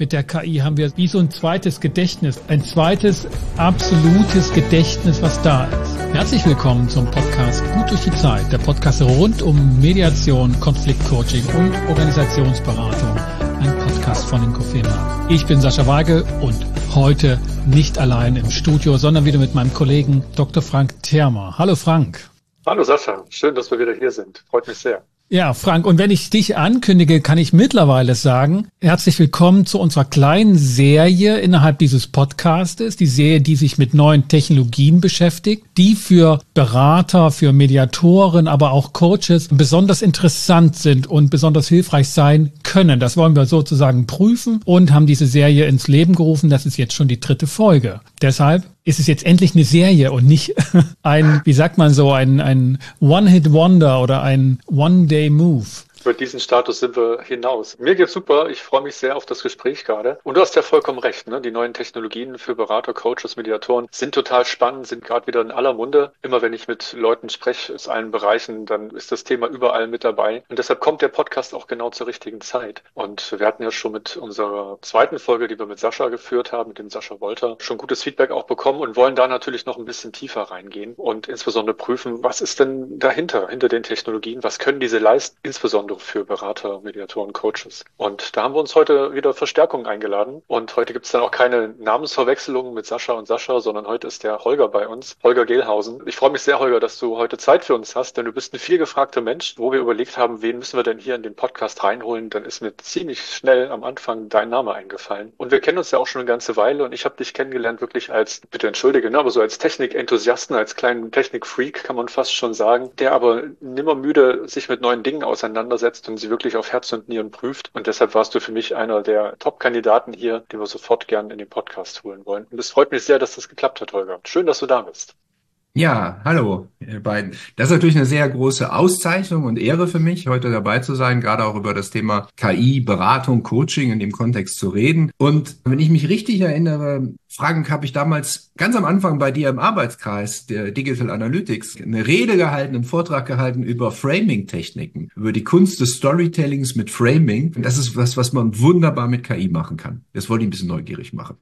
Mit der KI haben wir wie so ein zweites Gedächtnis, ein zweites absolutes Gedächtnis, was da ist. Herzlich willkommen zum Podcast Gut durch die Zeit, der Podcast rund um Mediation, Konfliktcoaching und Organisationsberatung. Ein Podcast von Inkofema. Ich bin Sascha Weigel und heute nicht allein im Studio, sondern wieder mit meinem Kollegen Dr. Frank Thermer. Hallo Frank. Hallo Sascha, schön, dass wir wieder hier sind. Freut mich sehr. Ja, Frank, und wenn ich dich ankündige, kann ich mittlerweile sagen, herzlich willkommen zu unserer kleinen Serie innerhalb dieses Podcastes, die Serie, die sich mit neuen Technologien beschäftigt, die für Berater, für Mediatoren, aber auch Coaches besonders interessant sind und besonders hilfreich sein können. Das wollen wir sozusagen prüfen und haben diese Serie ins Leben gerufen. Das ist jetzt schon die 3. Folge. Deshalb ist es jetzt endlich eine Serie und nicht ein, wie sagt man so, ein One-Hit-Wonder oder ein One-Day-Move. Über diesen Status sind wir hinaus. Mir geht's super. Ich freue mich sehr auf das Gespräch gerade. Und du hast ja vollkommen recht, ne? Die neuen Technologien für Berater, Coaches, Mediatoren sind total spannend, sind gerade wieder in aller Munde. Immer wenn ich mit Leuten spreche aus allen Bereichen, dann ist das Thema überall mit dabei. Und deshalb kommt der Podcast auch genau zur richtigen Zeit. Und wir hatten ja schon mit unserer 2. Folge, die wir mit Sascha geführt haben, mit dem Sascha Wolter, schon gutes Feedback auch bekommen und wollen da natürlich noch ein bisschen tiefer reingehen und insbesondere prüfen, was ist denn dahinter, hinter den Technologien, was können diese leisten, insbesondere für Berater, Mediatoren, Coaches. Und da haben wir uns heute wieder Verstärkung eingeladen. Und heute gibt es dann auch keine Namensverwechslung mit Sascha und Sascha, sondern heute ist der Holger bei uns, Holger Gehlhausen. Ich freue mich sehr, Holger, dass du heute Zeit für uns hast, denn du bist ein vielgefragter Mensch, wo wir überlegt haben, wen müssen wir denn hier in den Podcast reinholen. Dann ist mir ziemlich schnell am Anfang dein Name eingefallen. Und wir kennen uns ja auch schon eine ganze Weile und ich habe dich kennengelernt wirklich als, bitte entschuldige, ne, aber so als Technik-Enthusiasten, als kleinen Technik-Freak kann man fast schon sagen, der aber nimmer müde sich mit neuen Dingen auseinandersetzt und sie wirklich auf Herz und Nieren prüft. Und deshalb warst du für mich einer der Top-Kandidaten hier, den wir sofort gern in den Podcast holen wollen. Und es freut mich sehr, dass das geklappt hat, Holger. Schön, dass du da bist. Ja, hallo, ihr beiden. Das ist natürlich eine sehr große Auszeichnung und Ehre für mich, heute dabei zu sein, gerade auch über das Thema KI, Beratung, Coaching in dem Kontext zu reden. Und wenn ich mich richtig erinnere, Frank, habe ich damals ganz am Anfang bei dir im Arbeitskreis der Digital Analytics eine Rede gehalten, einen Vortrag gehalten über Framing-Techniken, über die Kunst des Storytellings mit Framing. Und das ist was man wunderbar mit KI machen kann. Das wollte ich ein bisschen neugierig machen.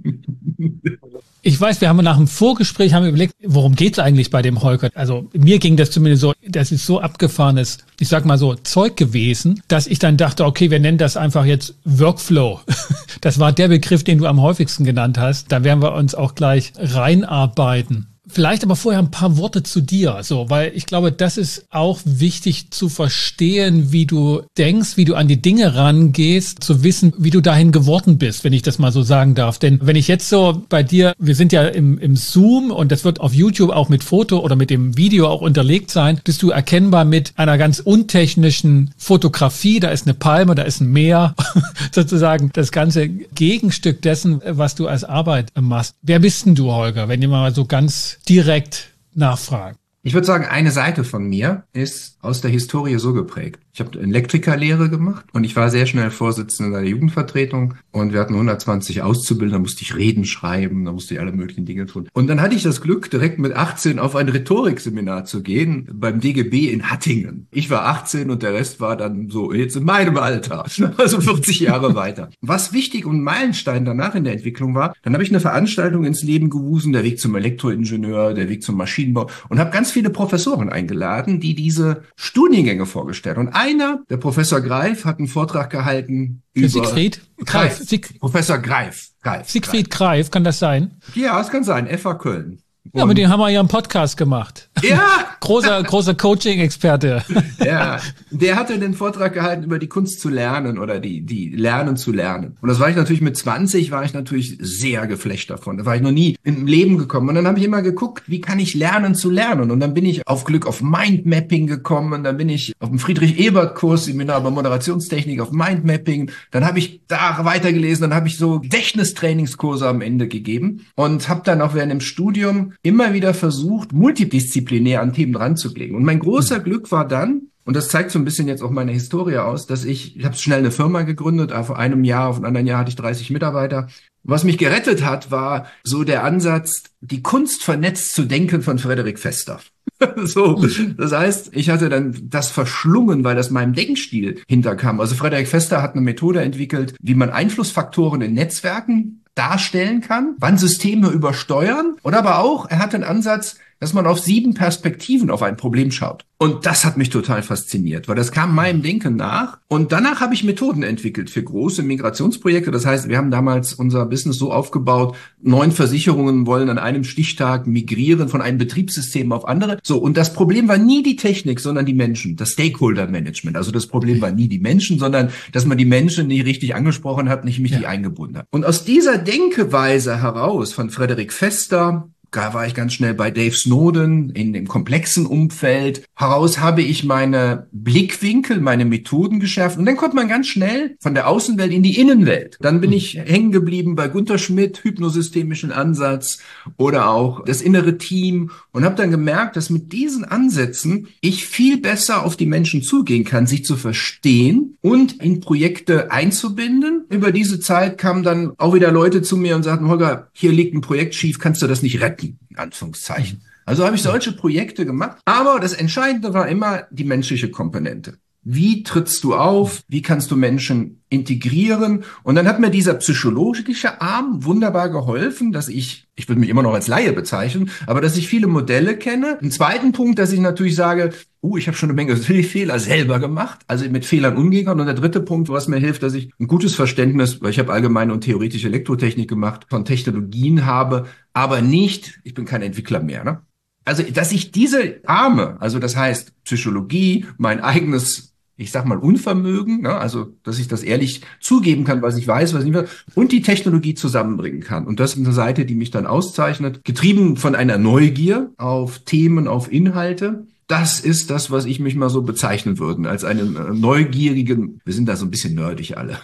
Ich weiß, wir haben nach dem Vorgespräch überlegt, worum geht's eigentlich bei dem Holger? Also mir ging das zumindest so, das ist so abgefahrenes, ich sag mal so, Zeug gewesen, dass ich dann dachte, okay, wir nennen das einfach jetzt Workflow. Das war der Begriff, den du am häufigsten genannt hast. Da werden wir uns auch gleich reinarbeiten. Vielleicht aber vorher ein paar Worte zu dir, so, weil ich glaube, das ist auch wichtig zu verstehen, wie du denkst, wie du an die Dinge rangehst, zu wissen, wie du dahin geworden bist, wenn ich das mal so sagen darf. Denn wenn ich jetzt so bei dir, wir sind ja im Zoom und das wird auf YouTube auch mit Foto oder mit dem Video auch unterlegt sein, bist du erkennbar mit einer ganz untechnischen Fotografie. Da ist eine Palme, da ist ein Meer, sozusagen das ganze Gegenstück dessen, was du als Arbeit machst. Wer bist denn du, Holger, wenn ihr mal so ganz direkt nachfragen? Ich würde sagen, eine Seite von mir ist aus der Historie so geprägt. Ich habe Elektrikerlehre gemacht und ich war sehr schnell Vorsitzender der Jugendvertretung und wir hatten 120 Auszubildende, da musste ich Reden schreiben, da musste ich alle möglichen Dinge tun. Und dann hatte ich das Glück, direkt mit 18 auf ein Rhetorikseminar zu gehen beim DGB in Hattingen. Ich war 18 und der Rest war dann so jetzt in meinem Alter, also 40 Jahre weiter. Was wichtig und ein Meilenstein danach in der Entwicklung war, dann habe ich eine Veranstaltung ins Leben gerufen, der Weg zum Elektroingenieur, der Weg zum Maschinenbau und habe ganz viele Professoren eingeladen, die diese Studiengänge vorgestellt haben. Und einer, der Professor Greif, hat einen Vortrag gehalten über... Siegfried Greif. Professor Greif. Siegfried Greif, kann das sein? Ja, es kann sein. FH Köln. Ja, mit dem haben wir ja einen Podcast gemacht. Ja! Großer Coaching-Experte. Ja, der hatte den Vortrag gehalten über die Kunst zu lernen oder die Lernen zu lernen. Und das war ich natürlich mit 20, war ich natürlich sehr geflecht davon. Da war ich noch nie im Leben gekommen. Und dann habe ich immer geguckt, wie kann ich lernen zu lernen? Und dann bin ich auf Glück auf Mindmapping gekommen. Und dann bin ich auf dem Friedrich-Ebert-Kurs, Seminar über Moderationstechnik auf Mindmapping. Dann habe ich da weitergelesen. Dann habe ich so Gedächtnistrainingskurse am Ende gegeben und habe dann auch während dem Studium immer wieder versucht, multidisziplinär an Themen ranzulegen. Und mein großer Glück war dann, und das zeigt so ein bisschen jetzt auch meine Historie aus, dass ich habe schnell eine Firma gegründet, vor einem Jahr, auf einem anderen Jahr hatte ich 30 Mitarbeiter. Was mich gerettet hat, war so der Ansatz, die Kunst vernetzt zu denken von Frederik Vester. So, das heißt, ich hatte dann das verschlungen, weil das meinem Denkstil hinterkam. Also Frederik Vester hat eine Methode entwickelt, wie man Einflussfaktoren in Netzwerken darstellen kann, wann Systeme übersteuern, oder aber auch, er hat einen Ansatz, dass man auf 7 Perspektiven auf ein Problem schaut. Und das hat mich total fasziniert, weil das kam meinem Denken nach. Und danach habe ich Methoden entwickelt für große Migrationsprojekte. Das heißt, wir haben damals unser Business so aufgebaut, 9 Versicherungen wollen an einem Stichtag migrieren von einem Betriebssystem auf andere. So, und das Problem war nie die Technik, sondern die Menschen, das Stakeholder-Management. Also das Problem war nie die Menschen, sondern dass man die Menschen nicht richtig angesprochen hat, nicht richtig eingebunden hat. Und aus dieser Denkeweise heraus von Frederik Vester, da war ich ganz schnell bei Dave Snowden in dem komplexen Umfeld. Heraus habe ich meine Blickwinkel, meine Methoden geschärft. Und dann kommt man ganz schnell von der Außenwelt in die Innenwelt. Dann bin ich hängen geblieben bei Gunter Schmidt, hypnosystemischen Ansatz oder auch das innere Team und habe dann gemerkt, dass mit diesen Ansätzen ich viel besser auf die Menschen zugehen kann, sie zu verstehen und in Projekte einzubinden. Über diese Zeit kamen dann auch wieder Leute zu mir und sagten, Holger, hier liegt ein Projekt schief, kannst du das nicht retten? In Anführungszeichen. Also habe ich solche Projekte gemacht. Aber das Entscheidende war immer die menschliche Komponente. Wie trittst du auf? Wie kannst du Menschen integrieren? Und dann hat mir dieser psychologische Arm wunderbar geholfen, dass ich würde mich immer noch als Laie bezeichnen, aber dass ich viele Modelle kenne. Ein zweiten Punkt, dass ich natürlich sage, ich habe schon eine Menge Fehler selber gemacht, also mit Fehlern umgehen kann. Und der dritte Punkt, was mir hilft, dass ich ein gutes Verständnis, weil ich habe allgemeine und theoretische Elektrotechnik gemacht, von Technologien habe, aber nicht, ich bin kein Entwickler mehr, ne? Also, dass ich diese Arme, also das heißt Psychologie, mein eigenes, ich sag mal, Unvermögen, ne? Also, dass ich das ehrlich zugeben kann, was ich weiß, was ich nicht weiß, und die Technologie zusammenbringen kann. Und das ist eine Seite, die mich dann auszeichnet, getrieben von einer Neugier auf Themen, auf Inhalte. Das ist das, was ich mich mal so bezeichnen würde, als einen neugierigen, wir sind da so ein bisschen nerdig alle.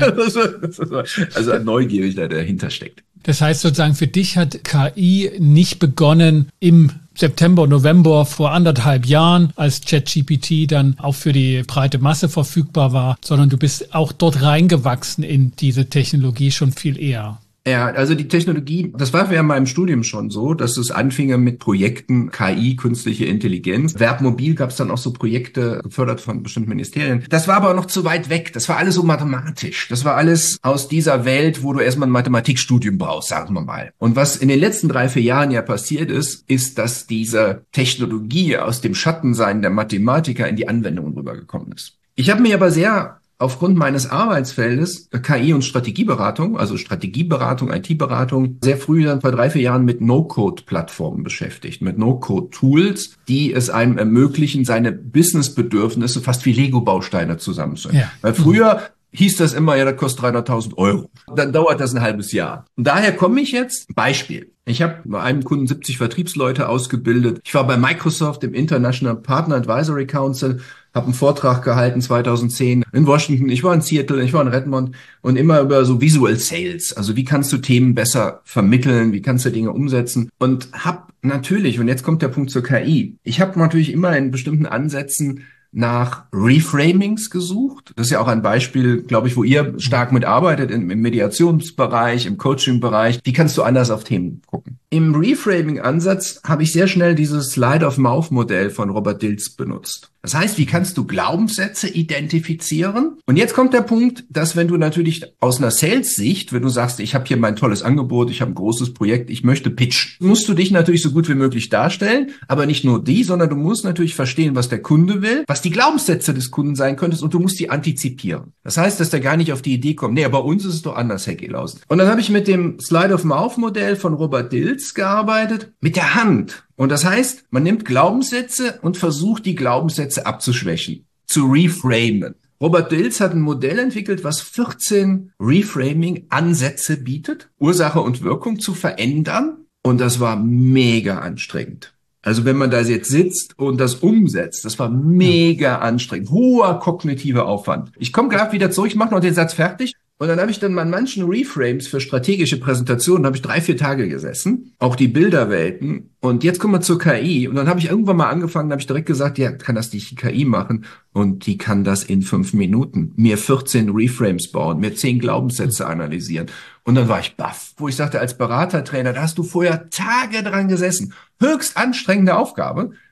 Also ein Neugieriger, der dahinter steckt. Das heißt sozusagen, für dich hat KI nicht begonnen im September, November vor 1,5 Jahren, als ChatGPT dann auch für die breite Masse verfügbar war, sondern du bist auch dort reingewachsen in diese Technologie schon viel eher. Ja, also die Technologie, das war ja in meinem Studium schon so, dass es anfing mit Projekten KI, künstliche Intelligenz. Verbmobil gab es dann auch so Projekte, gefördert von bestimmten Ministerien. Das war aber noch zu weit weg. Das war alles so mathematisch. Das war alles aus dieser Welt, wo du erstmal ein Mathematikstudium brauchst, sagen wir mal. Und was in den letzten 3-4 Jahren ja passiert ist, dass diese Technologie aus dem Schattensein der Mathematiker in die Anwendungen rübergekommen ist. Ich habe mich aber sehr aufgrund meines Arbeitsfeldes KI und Strategieberatung, also Strategieberatung, IT-Beratung, sehr früh dann vor 3-4 Jahren mit No-Code-Plattformen beschäftigt, mit No-Code-Tools, die es einem ermöglichen, seine Business-Bedürfnisse fast wie Lego-Bausteine zusammenzustellen. Ja. Weil früher hieß das immer, ja, das kostet 300.000 Euro. Dann dauert das ein halbes Jahr. Und daher komme ich jetzt, Beispiel. Ich habe bei einem Kunden 70 Vertriebsleute ausgebildet. Ich war bei Microsoft im International Partner Advisory Council, habe einen Vortrag gehalten 2010 in Washington. Ich war in Seattle, ich war in Redmond und immer über so Visual Sales. Also wie kannst du Themen besser vermitteln? Wie kannst du Dinge umsetzen? Und habe natürlich, und jetzt kommt der Punkt zur KI, ich habe natürlich immer in bestimmten Ansätzen nach Reframings gesucht. Das ist ja auch ein Beispiel, glaube ich, wo ihr stark mitarbeitet im Mediationsbereich, im Coaching-Bereich. Wie kannst du anders auf Themen gucken? Im Reframing-Ansatz habe ich sehr schnell dieses Slide-of-Mouth-Modell von Robert Dilts benutzt. Das heißt, wie kannst du Glaubenssätze identifizieren? Und jetzt kommt der Punkt, dass wenn du natürlich aus einer Sales-Sicht, wenn du sagst, ich habe hier mein tolles Angebot, ich habe ein großes Projekt, ich möchte pitchen, musst du dich natürlich so gut wie möglich darstellen, aber nicht nur sondern du musst natürlich verstehen, was der Kunde will, was die Glaubenssätze des Kunden sein könntest und du musst die antizipieren. Das heißt, dass der gar nicht auf die Idee kommt, bei uns ist es doch anders, Herr Gelausen. Und dann habe ich mit dem Slide-of-Mouth-Modell von Robert Dilts gearbeitet, mit der Hand. Und das heißt, man nimmt Glaubenssätze und versucht, die Glaubenssätze abzuschwächen, zu reframen. Robert Dilts hat ein Modell entwickelt, was 14 Reframing-Ansätze bietet, Ursache und Wirkung zu verändern. Und das war mega anstrengend. Also wenn man da jetzt sitzt und das umsetzt, das war mega anstrengend. Hoher kognitiver Aufwand. Ich komme gerade wieder zurück, ich mache noch den Satz fertig. Und dann habe ich dann an manchen Reframes für strategische Präsentationen, habe ich 3-4 Tage gesessen, auch die Bilderwelten. Und jetzt kommen wir zur KI. Und dann habe ich irgendwann mal angefangen, habe ich direkt gesagt, ja, kann das die KI machen? Und die kann das in 5 Minuten. Mir 14 Reframes bauen, mir 10 Glaubenssätze analysieren. Und dann war ich baff, wo ich sagte, als Beratertrainer, da hast du vorher Tage dran gesessen. Höchst anstrengende Aufgabe.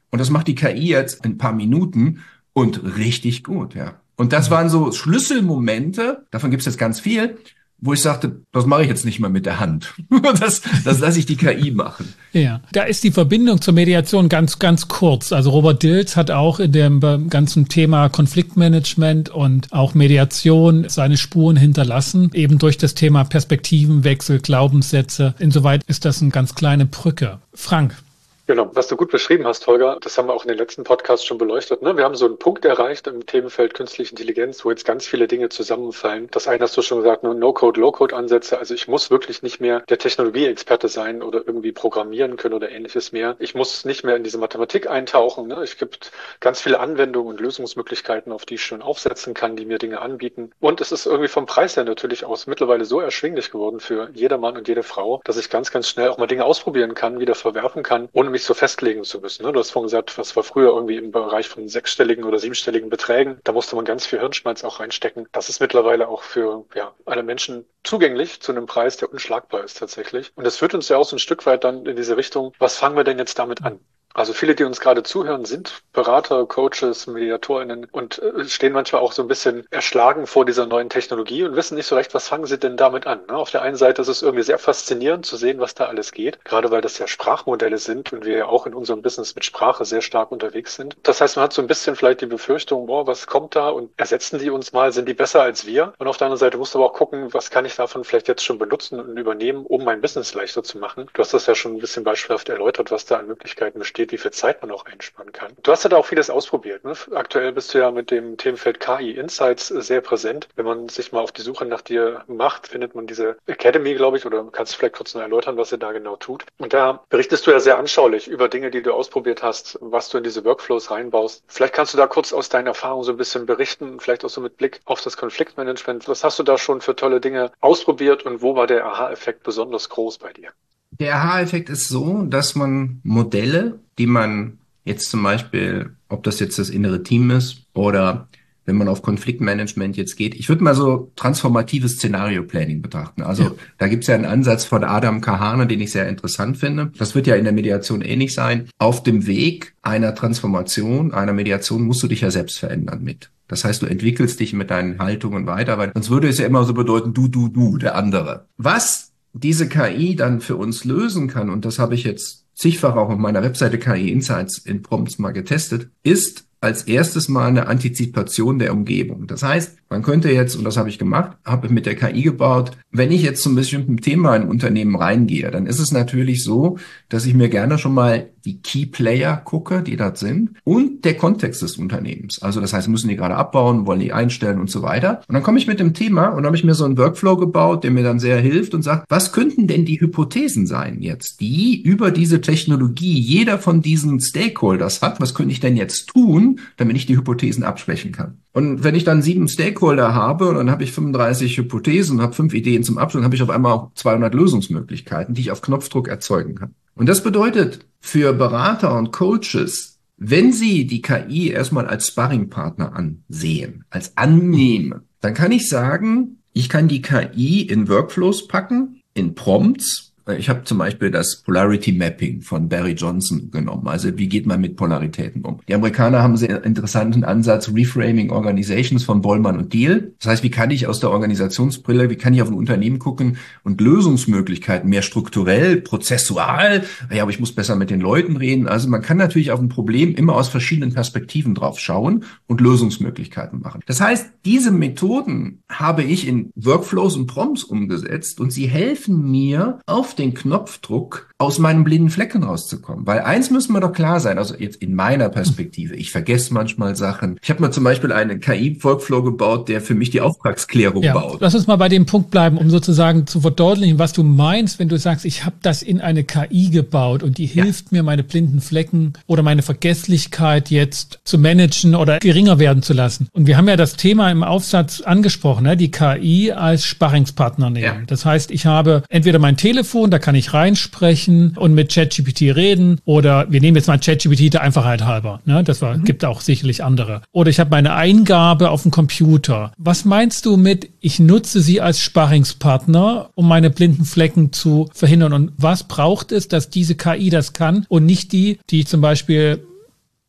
Und das macht die KI jetzt in ein paar Minuten und richtig gut, ja. Und das waren so Schlüsselmomente, davon gibt es jetzt ganz viel, wo ich sagte, das mache ich jetzt nicht mehr mit der Hand. Das lasse ich die KI machen. Ja, da ist die Verbindung zur Mediation ganz, ganz kurz. Also Robert Dilts hat auch in dem ganzen Thema Konfliktmanagement und auch Mediation seine Spuren hinterlassen, eben durch das Thema Perspektivenwechsel, Glaubenssätze. Insoweit ist das eine ganz kleine Brücke. Frank. Genau, was du gut beschrieben hast, Holger, das haben wir auch in den letzten Podcasts schon beleuchtet. Ne? Wir haben so einen Punkt erreicht im Themenfeld künstliche Intelligenz, wo jetzt ganz viele Dinge zusammenfallen. Das eine hast du schon gesagt, No-Code, Low-Code-Ansätze. Also ich muss wirklich nicht mehr der Technologieexperte sein oder irgendwie programmieren können oder ähnliches mehr. Ich muss nicht mehr in diese Mathematik eintauchen. Ne? Es gibt ganz viele Anwendungen und Lösungsmöglichkeiten, auf die ich schon aufsetzen kann, die mir Dinge anbieten. Und es ist irgendwie vom Preis her natürlich aus mittlerweile so erschwinglich geworden für jeder Mann und jede Frau, dass ich ganz, ganz schnell auch mal Dinge ausprobieren kann, wieder verwerfen kann, ohne mich so festlegen zu müssen. Du hast vorhin gesagt, was war früher irgendwie im Bereich von 6-stelligen oder 7-stelligen Beträgen. Da musste man ganz viel Hirnschmalz auch reinstecken. Das ist mittlerweile auch für alle Menschen zugänglich zu einem Preis, der unschlagbar ist tatsächlich. Und das führt uns ja auch so ein Stück weit dann in diese Richtung, was fangen wir denn jetzt damit an? Also viele, die uns gerade zuhören, sind Berater, Coaches, MediatorInnen und stehen manchmal auch so ein bisschen erschlagen vor dieser neuen Technologie und wissen nicht so recht, was fangen sie denn damit an. Ne? Auf der einen Seite ist es irgendwie sehr faszinierend zu sehen, was da alles geht, gerade weil das ja Sprachmodelle sind und wir ja auch in unserem Business mit Sprache sehr stark unterwegs sind. Das heißt, man hat so ein bisschen vielleicht die Befürchtung, was kommt da und ersetzen die uns mal, sind die besser als wir? Und auf der anderen Seite musst du aber auch gucken, was kann ich davon vielleicht jetzt schon benutzen und übernehmen, um mein Business leichter zu machen. Du hast das ja schon ein bisschen beispielhaft erläutert, was da an Möglichkeiten besteht, wie viel Zeit man auch einsparen kann. Du hast ja da auch vieles ausprobiert. Ne? Aktuell bist du ja mit dem Themenfeld KI Insights sehr präsent. Wenn man sich mal auf die Suche nach dir macht, findet man diese Academy, glaube ich, oder kannst du vielleicht kurz noch erläutern, was ihr da genau tut. Und da berichtest du ja sehr anschaulich über Dinge, die du ausprobiert hast, was du in diese Workflows reinbaust. Vielleicht kannst du da kurz aus deiner Erfahrung so ein bisschen berichten, vielleicht auch so mit Blick auf das Konfliktmanagement. Was hast du da schon für tolle Dinge ausprobiert und wo war der Aha-Effekt besonders groß bei dir? Der Aha-Effekt ist so, dass man Modelle, die man jetzt zum Beispiel, ob das jetzt das innere Team ist oder wenn man auf Konfliktmanagement jetzt geht, ich würde mal so transformatives Szenario-Planning betrachten. Also da gibt's ja einen Ansatz von Adam Kahane, den ich sehr interessant finde. Das wird ja in der Mediation ähnlich sein. Auf dem Weg einer Transformation, einer Mediation musst du dich ja selbst verändern mit. Das heißt, du entwickelst dich mit deinen Haltungen weiter, weil sonst würde es ja immer so bedeuten, du, der andere. Was diese KI dann für uns lösen kann, und das habe ich jetzt zigfach auch auf meiner Webseite KI Insights in Prompts mal getestet, ist als erstes mal eine Antizipation der Umgebung. Das heißt, man könnte jetzt, und das habe ich gemacht, habe mit der KI gebaut, wenn ich jetzt zum bestimmten Thema in ein Unternehmen reingehe, dann ist es natürlich so, dass ich mir gerne schon mal die Key Player gucke, die dort sind, und der Kontext des Unternehmens. Also das heißt, müssen die gerade abbauen, wollen die einstellen und so weiter. Und dann komme ich mit dem Thema und habe ich mir so einen Workflow gebaut, der mir dann sehr hilft und sagt, was könnten denn die Hypothesen sein jetzt, die über diese Technologie jeder von diesen Stakeholders hat? Was könnte ich denn jetzt tun, damit ich die Hypothesen abschwächen kann? Und wenn ich dann 7 Stakeholder habe und dann habe ich 35 Hypothesen und habe 5 Ideen zum Abschluss, dann habe ich auf einmal auch 200 Lösungsmöglichkeiten, die ich auf Knopfdruck erzeugen kann. Und das bedeutet für Berater und Coaches, wenn sie die KI erstmal als Sparringpartner ansehen, als annehmen, dann kann ich sagen, ich kann die KI in Workflows packen, in Prompts. Ich habe zum Beispiel das Polarity Mapping von Barry Johnson genommen. Also wie geht man mit Polaritäten um? Die Amerikaner haben einen sehr interessanten Ansatz, Reframing Organizations von Bollmann und Diehl. Das heißt, wie kann ich aus der Organisationsbrille, wie kann ich auf ein Unternehmen gucken und Lösungsmöglichkeiten mehr strukturell, prozessual, ja, aber ich muss besser mit den Leuten reden. Also man kann natürlich auf ein Problem immer aus verschiedenen Perspektiven drauf schauen und Lösungsmöglichkeiten machen. Das heißt, diese Methoden habe ich in Workflows und Prompts umgesetzt und sie helfen mir, auf den Knopfdruck aus meinen blinden Flecken rauszukommen. Weil eins müssen wir doch klar sein, also jetzt in meiner Perspektive, ich vergesse manchmal Sachen. Ich habe mal zum Beispiel einen KI-Workflow gebaut, der für mich die Auftragsklärung baut. Lass uns mal bei dem Punkt bleiben, um sozusagen zu verdeutlichen, was du meinst, wenn du sagst, ich habe das in eine KI gebaut und die hilft mir, meine blinden Flecken oder meine Vergesslichkeit jetzt zu managen oder geringer werden zu lassen. Und wir haben ja das Thema im Aufsatz angesprochen, ne? Die KI als Sparringspartner nehmen. Ja. Das heißt, ich habe entweder mein Telefon, da kann ich reinsprechen und mit ChatGPT reden, oder wir nehmen jetzt mal ChatGPT der Einfachheit halber. Ne? Das gibt auch sicherlich andere. Oder ich habe meine Eingabe auf dem Computer. Was meinst du mit, ich nutze sie als Sparringspartner, um meine blinden Flecken zu verhindern? Und was braucht es, dass diese KI das kann und nicht die zum Beispiel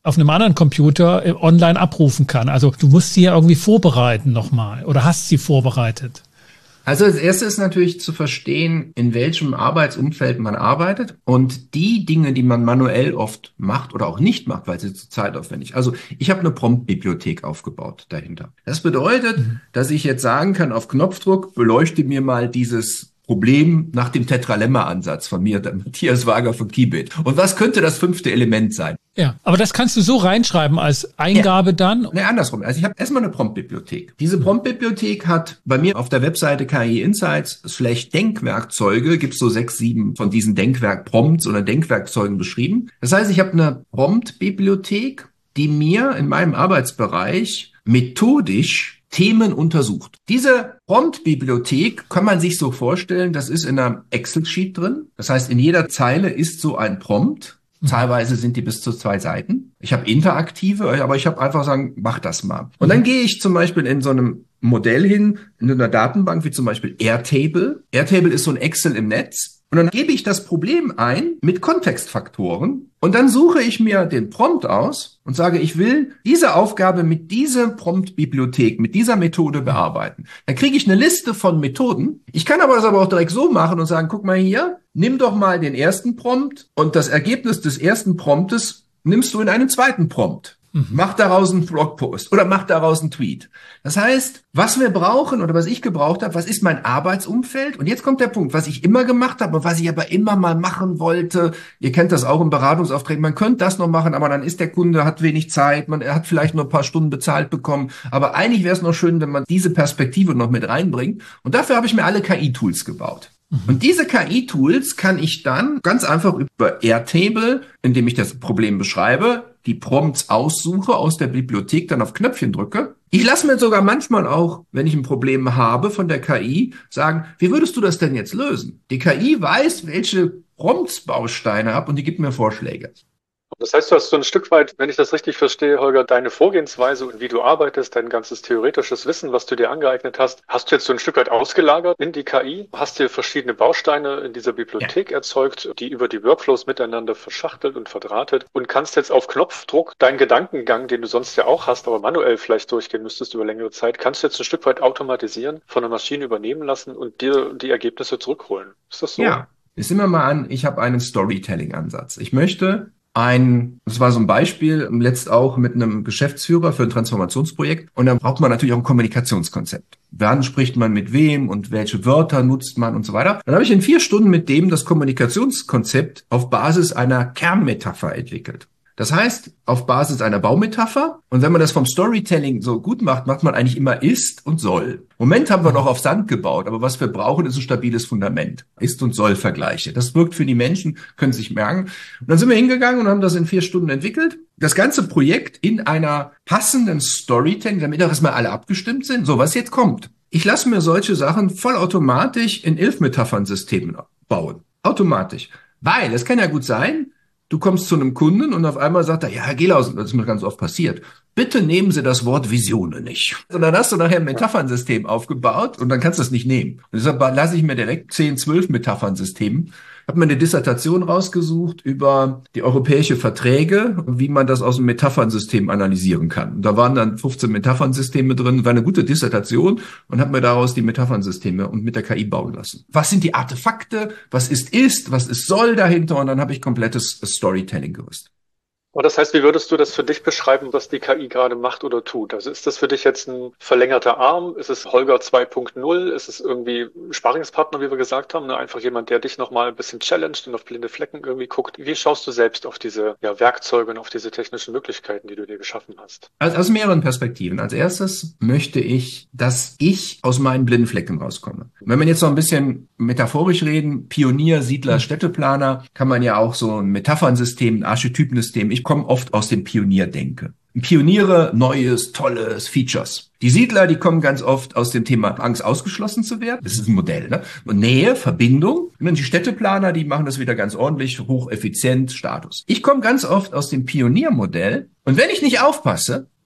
auf einem anderen Computer online abrufen kann. Also du musst sie ja irgendwie vorbereiten nochmal oder hast sie vorbereitet. Also das Erste ist natürlich zu verstehen, in welchem Arbeitsumfeld man arbeitet und die Dinge, die man manuell oft macht oder auch nicht macht, weil sie zu zeitaufwendig. Also ich habe eine Prompt-Bibliothek aufgebaut dahinter. Das bedeutet, dass ich jetzt sagen kann, auf Knopfdruck beleuchte mir mal dieses Problem nach dem Tetralemma-Ansatz von mir, der Matthias Wager von Kibit. Und was könnte das 5. Element sein? Ja, aber das kannst du so reinschreiben als Eingabe dann? Ne, andersrum. Also ich habe erstmal eine Prompt-Bibliothek. Diese Prompt-Bibliothek hat bei mir auf der Webseite KI Insights / Denkwerkzeuge, gibt's so 6, 7 von diesen Denkwerk-Prompts oder Denkwerkzeugen beschrieben. Das heißt, ich habe eine Prompt-Bibliothek, die mir in meinem Arbeitsbereich methodisch Themen untersucht. Diese Prompt-Bibliothek kann man sich so vorstellen, das ist in einem Excel-Sheet drin. Das heißt, in jeder Zeile ist so ein Prompt. Teilweise sind die bis zu 2 Seiten. Ich habe interaktive, aber ich habe einfach sagen, mach das mal. Und dann gehe ich zum Beispiel in so einem Modell hin, in einer Datenbank wie zum Beispiel Airtable. Airtable ist so ein Excel im Netz. Und dann gebe ich das Problem ein mit Kontextfaktoren und dann suche ich mir den Prompt aus und sage, ich will diese Aufgabe mit dieser Prompt-Bibliothek, mit dieser Methode bearbeiten. Dann kriege ich eine Liste von Methoden. Ich kann aber das aber auch direkt so machen und sagen, guck mal hier, nimm doch mal den ersten Prompt und das Ergebnis des ersten Promptes nimmst du in einen zweiten Prompt. Mach daraus einen Blogpost oder mach daraus einen Tweet. Das heißt, was wir brauchen oder was ich gebraucht habe, was ist mein Arbeitsumfeld? Und jetzt kommt der Punkt, was ich immer gemacht habe und was ich aber immer mal machen wollte. Ihr kennt das auch im Beratungsauftrag. Man könnte das noch machen, aber dann ist der Kunde, hat wenig Zeit, er hat vielleicht nur ein paar Stunden bezahlt bekommen. Aber eigentlich wäre es noch schön, wenn man diese Perspektive noch mit reinbringt. Und dafür habe ich mir alle KI-Tools gebaut. Und diese KI-Tools kann ich dann ganz einfach über Airtable, indem ich das Problem beschreibe, die Prompts aussuche, aus der Bibliothek dann auf Knöpfchen drücke. Ich lasse mir sogar manchmal auch, wenn ich ein Problem habe von der KI, sagen, wie würdest du das denn jetzt lösen? Die KI weiß, welche Prompts-Bausteine habe und die gibt mir Vorschläge. Das heißt, du hast so ein Stück weit, wenn ich das richtig verstehe, Holger, deine Vorgehensweise und wie du arbeitest, dein ganzes theoretisches Wissen, was du dir angeeignet hast, hast du jetzt so ein Stück weit ausgelagert in die KI, hast dir verschiedene Bausteine in dieser Bibliothek erzeugt, die über die Workflows miteinander verschachtelt und verdrahtet und kannst jetzt auf Knopfdruck deinen Gedankengang, den du sonst ja auch hast, aber manuell vielleicht durchgehen müsstest über längere Zeit, kannst du jetzt ein Stück weit automatisieren, von der Maschine übernehmen lassen und dir die Ergebnisse zurückholen. Ist das so? Ja, jetzt nehmen wir mal an, ich habe einen Storytelling-Ansatz. Ich möchte das war so ein Beispiel, letzt auch mit einem Geschäftsführer für ein Transformationsprojekt. Und dann braucht man natürlich auch ein Kommunikationskonzept. Wann spricht man mit wem und welche Wörter nutzt man und so weiter. Dann habe ich in 4 Stunden mit dem das Kommunikationskonzept auf Basis einer Kernmetapher entwickelt. Das heißt, auf Basis einer Baumetapher. Und wenn man das vom Storytelling so gut macht, macht man eigentlich immer ist und soll. Im Moment haben wir noch auf Sand gebaut, aber was wir brauchen, ist ein stabiles Fundament. Ist und soll Vergleiche. Das wirkt für die Menschen, können sich merken. Und dann sind wir hingegangen und haben das in 4 Stunden entwickelt. Das ganze Projekt in einer passenden Storytelling, damit auch erstmal alle abgestimmt sind. So, was jetzt kommt. Ich lasse mir solche Sachen vollautomatisch in 11 Metaphernsystemen bauen. Automatisch. Weil, es kann ja gut sein, du kommst zu einem Kunden und auf einmal sagt er, ja, Herr Gelausen, das ist mir ganz oft passiert, bitte nehmen Sie das Wort Visionen nicht. Und dann hast du nachher ein Metaphernsystem aufgebaut und dann kannst du es nicht nehmen. Und deshalb lasse ich mir direkt 10, 12 Metaphernsystem. Habe mir eine Dissertation rausgesucht über die europäische Verträge und wie man das aus dem Metaphernsystem analysieren kann. Und da waren dann 15 Metaphernsysteme drin, war eine gute Dissertation und habe mir daraus die Metaphernsysteme und mit der KI bauen lassen. Was sind die Artefakte? Was ist, was ist soll dahinter? Und dann habe ich komplettes Storytelling gerüstet. Und das heißt, wie würdest du das für dich beschreiben, was die KI gerade macht oder tut? Also ist das für dich jetzt ein verlängerter Arm? Ist es Holger 2.0? Ist es irgendwie ein Sparringspartner, wie wir gesagt haben? Einfach jemand, der dich nochmal ein bisschen challenged und auf blinde Flecken irgendwie guckt. Wie schaust du selbst auf diese Werkzeuge und auf diese technischen Möglichkeiten, die du dir geschaffen hast? Also aus mehreren Perspektiven. Als erstes möchte ich, dass ich aus meinen blinden Flecken rauskomme. Wenn man jetzt noch ein bisschen metaphorisch reden, Pionier, Siedler, Städteplaner, kann man ja auch so ein Metaphernsystem, ein Archetypensystem. Ich komme oft aus dem Pionierdenke. Pioniere, Neues, Tolles, Features. Die Siedler, die kommen ganz oft aus dem Thema Angst, ausgeschlossen zu werden. Das ist ein Modell, ne? Und Nähe, Verbindung. Und dann die Städteplaner, die machen das wieder ganz ordentlich, hocheffizient, Status. Ich komme ganz oft aus dem Pioniermodell. Und wenn ich nicht aufpasse,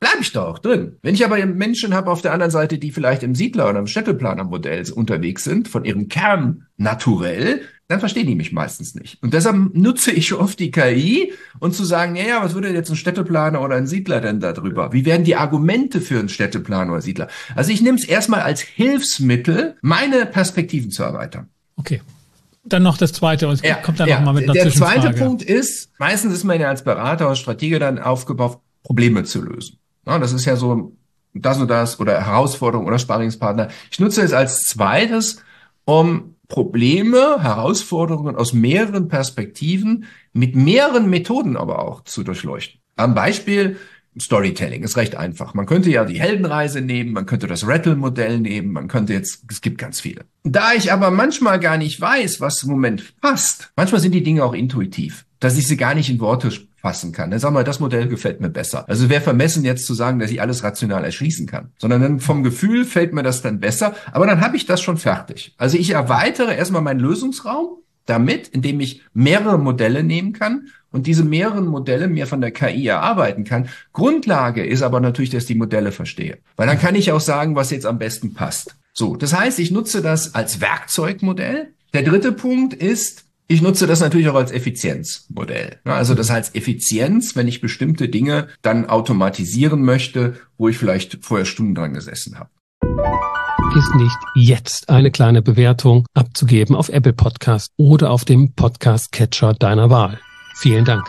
bleibe ich da auch drin. Wenn ich aber Menschen habe auf der anderen Seite, die vielleicht im Siedler- oder im Städteplanermodell unterwegs sind, von ihrem Kern naturell, dann verstehen die mich meistens nicht. Und deshalb nutze ich oft die KI und zu sagen, ja, was würde jetzt ein Städteplaner oder ein Siedler denn da drüber? Wie werden die Argumente für einen Städteplaner oder Siedler? Also ich nehme es erstmal als Hilfsmittel, meine Perspektiven zu erweitern. Okay. Dann noch das Zweite, und es kommt dann noch mal mit einer Der Zwischenfrage. zweite Punkt ist, meistens ist man ja als Berater oder Stratege dann aufgebaut, Probleme zu lösen. Ja, das ist ja so das und das oder Herausforderung oder Sparringspartner. Ich nutze es als zweites, um Probleme, Herausforderungen aus mehreren Perspektiven mit mehreren Methoden aber auch zu durchleuchten. Am Beispiel Storytelling ist recht einfach. Man könnte ja die Heldenreise nehmen, man könnte das Rattle-Modell nehmen, es gibt ganz viele. Da ich aber manchmal gar nicht weiß, was im Moment passt, manchmal sind die Dinge auch intuitiv, dass ich sie gar nicht in Worte fassen kann. Dann sag mal, das Modell gefällt mir besser. Also wäre vermessen jetzt zu sagen, dass ich alles rational erschließen kann, sondern dann vom Gefühl fällt mir das dann besser, aber dann habe ich das schon fertig. Also ich erweitere erstmal meinen Lösungsraum damit, indem ich mehrere Modelle nehmen kann und diese mehreren Modelle mir von der KI erarbeiten kann. Grundlage ist aber natürlich, dass ich die Modelle verstehe. Weil dann kann ich auch sagen, was jetzt am besten passt. So, das heißt, ich nutze das als Werkzeugmodell. Der dritte Punkt ist, ich nutze das natürlich auch als Effizienzmodell. Also das heißt Effizienz, wenn ich bestimmte Dinge dann automatisieren möchte, wo ich vielleicht vorher Stunden dran gesessen habe. Vergiss nicht, jetzt eine kleine Bewertung abzugeben auf Apple Podcast oder auf dem Podcast-Catcher deiner Wahl. Vielen Dank.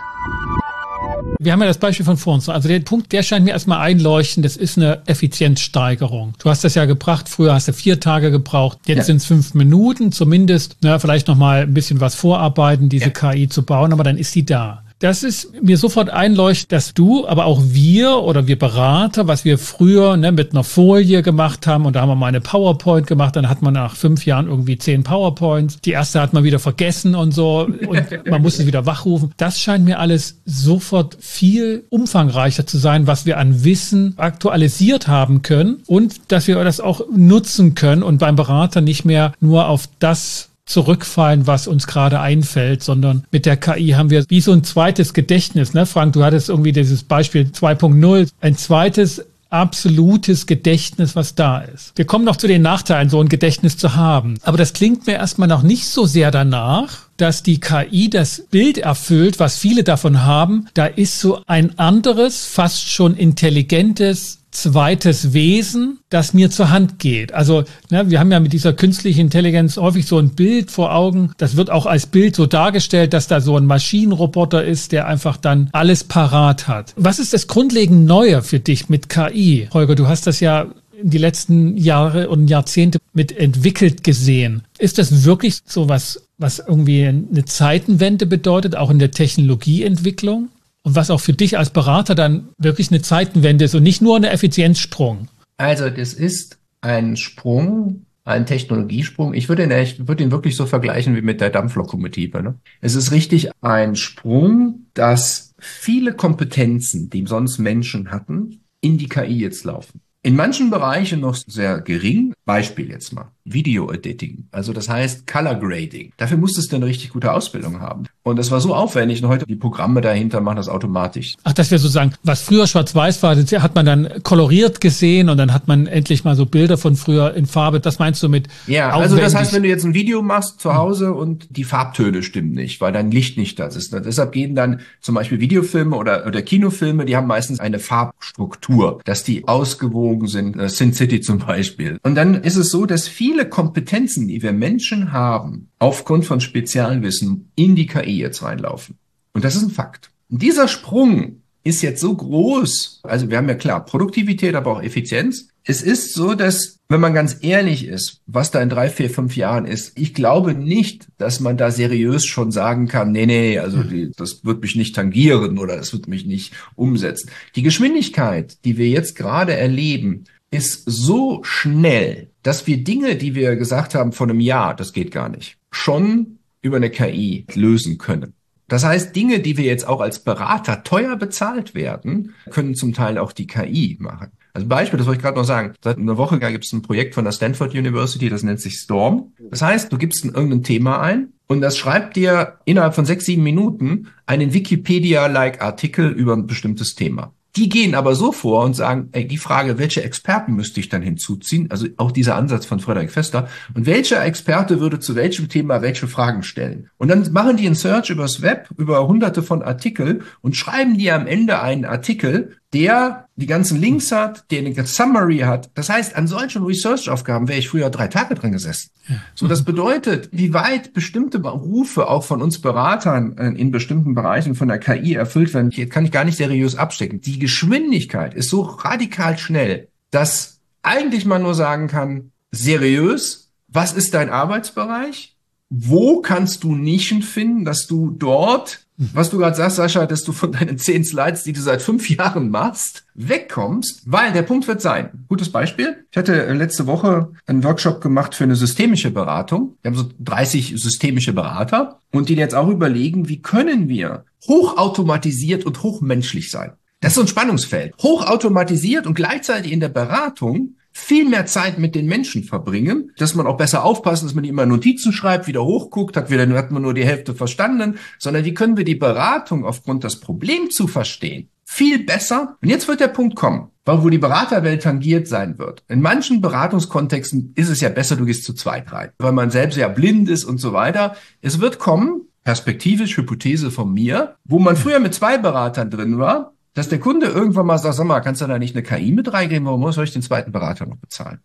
Wir haben ja das Beispiel von vor uns. Also der Punkt, der scheint mir erstmal einleuchtend, das ist eine Effizienzsteigerung. Du hast das ja gebracht, früher hast du 4 Tage gebraucht, jetzt sind es 5 Minuten zumindest. Vielleicht nochmal ein bisschen was vorarbeiten, diese KI zu bauen, aber dann ist sie da. Das ist mir sofort einleuchtend, dass du, aber auch wir Berater, was wir früher mit einer Folie gemacht haben, und da haben wir mal eine PowerPoint gemacht, dann hat man nach 5 Jahren irgendwie 10 PowerPoints. Die erste hat man wieder vergessen und so und man muss es wieder wachrufen. Das scheint mir alles sofort viel umfangreicher zu sein, was wir an Wissen aktualisiert haben können und dass wir das auch nutzen können und beim Berater nicht mehr nur auf das zurückfallen, was uns gerade einfällt, sondern mit der KI haben wir wie so ein zweites Gedächtnis. Ne, Frank, du hattest irgendwie dieses Beispiel 2.0, ein zweites absolutes Gedächtnis, was da ist. Wir kommen noch zu den Nachteilen, so ein Gedächtnis zu haben. Aber das klingt mir erstmal noch nicht so sehr danach, dass die KI das Bild erfüllt, was viele davon haben. Da ist so ein anderes, fast schon intelligentes zweites Wesen, das mir zur Hand geht. Also wir haben ja mit dieser künstlichen Intelligenz häufig so ein Bild vor Augen. Das wird auch als Bild so dargestellt, dass da so ein Maschinenroboter ist, der einfach dann alles parat hat. Was ist das grundlegend Neue für dich mit KI? Holger, du hast das ja in die letzten Jahre und Jahrzehnte mit entwickelt gesehen. Ist das wirklich so was irgendwie eine Zeitenwende bedeutet, auch in der Technologieentwicklung? Und was auch für dich als Berater dann wirklich eine Zeitenwende ist und nicht nur eine Effizienzsprung. Also das ist ein Sprung, ein Technologiesprung. Ich würde ihn wirklich so vergleichen wie mit der Dampflokomotive. Ne? Es ist richtig ein Sprung, dass viele Kompetenzen, die sonst Menschen hatten, in die KI jetzt laufen. In manchen Bereichen noch sehr gering. Beispiel jetzt mal. Video-Editing. Also das heißt Color Grading. Dafür musstest du eine richtig gute Ausbildung haben. Und das war so aufwendig. Und heute die Programme dahinter machen das automatisch. Ach, das wäre sozusagen, was früher schwarz-weiß war, das hat man dann koloriert gesehen und dann hat man endlich mal so Bilder von früher in Farbe. Das meinst du mit Ja, also das heißt, wenn du jetzt ein Video machst zu Hause und die Farbtöne stimmen nicht, weil dein Licht nicht das ist. Deshalb gehen dann zum Beispiel Videofilme oder Kinofilme, die haben meistens eine Farbstruktur, dass die ausgewogen sind. Sin City zum Beispiel. Und dann ist es so, dass viele Kompetenzen, die wir Menschen haben, aufgrund von Spezialwissen in die KI jetzt reinlaufen. Und das ist ein Fakt. Und dieser Sprung ist jetzt so groß. Also wir haben ja klar Produktivität, aber auch Effizienz. Es ist so, dass, wenn man ganz ehrlich ist, was da in 3, 4, 5 Jahren ist, ich glaube nicht, dass man da seriös schon sagen kann, nee, also das wird mich nicht tangieren oder das wird mich nicht umsetzen. Die Geschwindigkeit, die wir jetzt gerade erleben, ist so schnell, dass wir Dinge, die wir gesagt haben vor einem Jahr, das geht gar nicht, schon über eine KI lösen können. Das heißt, Dinge, die wir jetzt auch als Berater teuer bezahlt werden, können zum Teil auch die KI machen. Also Beispiel, das wollte ich gerade noch sagen. Seit einer Woche gibt es ein Projekt von der Stanford University, das nennt sich Storm. Das heißt, du gibst irgendein Thema ein und das schreibt dir innerhalb von 6, 7 Minuten einen Wikipedia-like Artikel über ein bestimmtes Thema. Die gehen aber so vor und sagen, ey, die Frage, welche Experten müsste ich dann hinzuziehen? Also auch dieser Ansatz von Frederik Vester. Und welcher Experte würde zu welchem Thema welche Fragen stellen? Und dann machen die einen Search übers Web, über hunderte von Artikeln und schreiben die am Ende einen Artikel, der die ganzen Links hat, der eine Summary hat. Das heißt, an solchen Research-Aufgaben wäre ich früher 3 Tage dran gesessen. So, das bedeutet, wie weit bestimmte Berufe auch von uns Beratern in bestimmten Bereichen von der KI erfüllt werden, kann ich gar nicht seriös abstecken. Die Geschwindigkeit ist so radikal schnell, dass eigentlich man nur sagen kann, seriös, was ist dein Arbeitsbereich? Wo kannst du Nischen finden, dass du dort, was du gerade sagst, Sascha, dass du von deinen 10 Slides, die du seit 5 Jahren machst, wegkommst, weil der Punkt wird sein. Gutes Beispiel. Ich hatte letzte Woche einen Workshop gemacht für eine systemische Beratung. Wir haben so 30 systemische Berater und die jetzt auch überlegen, wie können wir hochautomatisiert und hochmenschlich sein. Das ist so ein Spannungsfeld. Hochautomatisiert und gleichzeitig in der Beratung viel mehr Zeit mit den Menschen verbringen, dass man auch besser aufpasst, dass man nicht immer Notizen schreibt, wieder hochguckt, hat man nur die Hälfte verstanden, sondern wie können wir die Beratung aufgrund des Problems zu verstehen viel besser. Und jetzt wird der Punkt kommen, wo die Beraterwelt tangiert sein wird. In manchen Beratungskontexten ist es ja besser, du gehst zu zweit rein, weil man selbst ja blind ist und so weiter. Es wird kommen, perspektivisch, Hypothese von mir, wo man früher mit 2 Beratern drin war, dass der Kunde irgendwann mal sagt, sag mal, kannst du da nicht eine KI mit reingeben? Warum soll ich den zweiten Berater noch bezahlen?